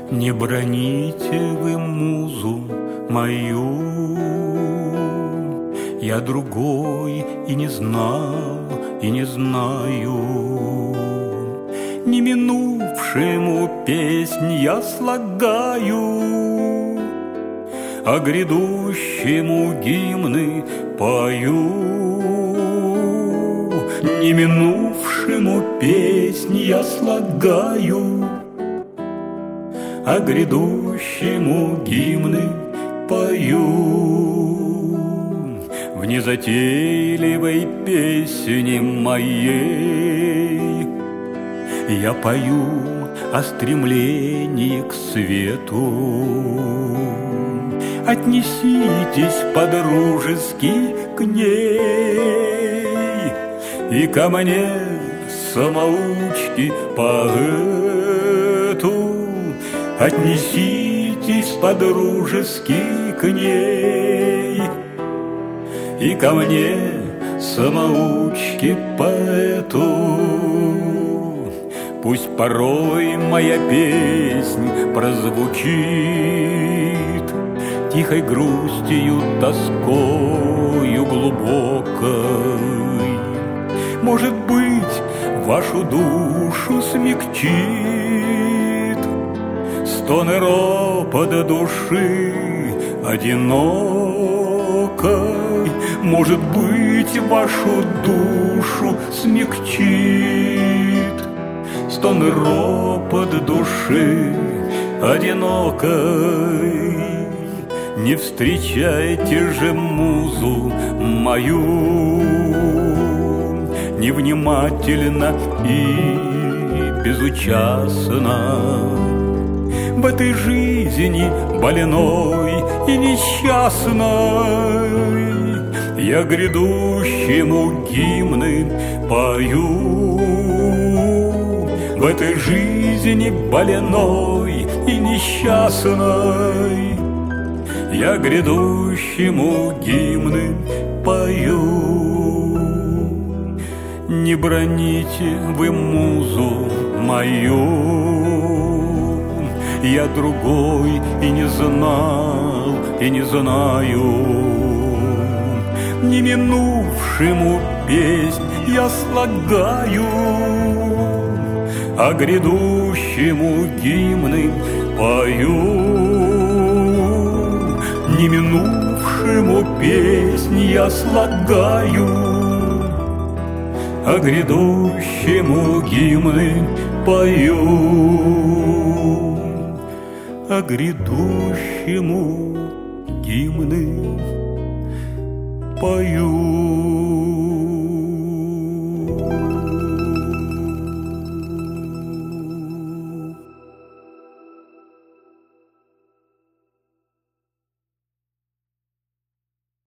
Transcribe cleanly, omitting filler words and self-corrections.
Не броните вы музу мою, я другой и не знал, и не знаю. Не минувшему песнь я слагаю, а грядущему гимны пою. Не минувшему песнь я слагаю, а грядущему гимны пою. В незатейливой песне моей я пою о стремлении к свету. Отнеситесь по-дружески к ней и ко мне, самоучки, поэту. Отнеситесь по-дружески к ней и ко мне, самоучки, поэту. Пусть порой моя песнь прозвучит тихой грустью, тоскою глубокой. Может быть, вашу душу смягчит стоны ропота души одинокой. Может быть, вашу душу смягчит стоны ропот души одинокой. Не встречайте же музу мою невнимательно и безучастно. В этой жизни больной и несчастной я грядущему гимны пою. В этой жизни больной и несчастной я грядущему гимны пою. Не броните вы музу мою, я другой и не знал, и не знаю. Не минувшему песнь я слагаю, а грядущему гимны пою. Не минувшему песнь я слагаю, а грядущему гимны пою. А грядущему гимны пою.